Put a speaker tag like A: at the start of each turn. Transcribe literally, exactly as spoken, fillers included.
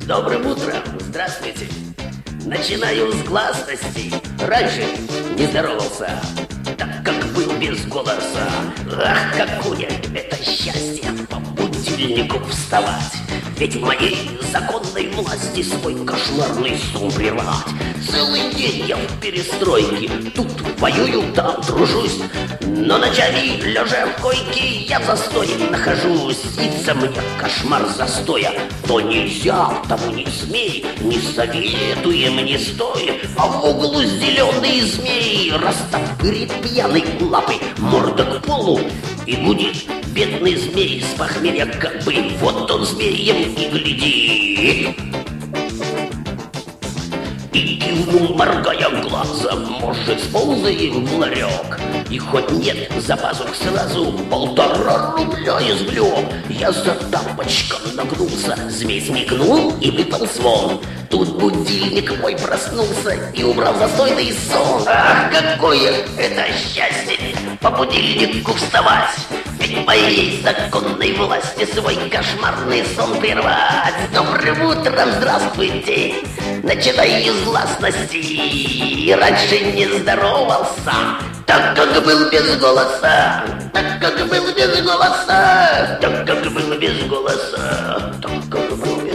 A: добрым утром, здравствуйте. Начинаю с гласности. Раньше не здоровался, так как был без голоса. Ах, какое это счастье по будильнику вставать. Ведь в моей законной власти свой кошмарный сон прервать. Целый день я в перестройке, тут воюю, там тружусь. Но ночами, лежа в койке, я в застое нахожусь. Снится мне кошмар застоя. То нельзя, тому не смей, не советуем, не стой. А в углу зеленый змей растопырит пьяной лапой морда к полу и гудит. Бедный змей с похмелья как бы, вот он змеем и глядит. И кивнул, моргая глазом, может, сползаем в ларек. И хоть нет за пазух сразу, полтора рубля извлек. Я за тапочком нагнулся, змей смекнул и выполз вон. Тут будильник мой проснулся и убрал застойный сон. Ах, какое это счастье по будильнику вставать. Ведь в моей законной власти свой кошмарный сон прервать. Добрым утром, здравствуйте. Начинаю с гласности. Раньше не здоровался, так как был без голоса. Так как был без голоса. Так как был без голоса. Так как был без голоса.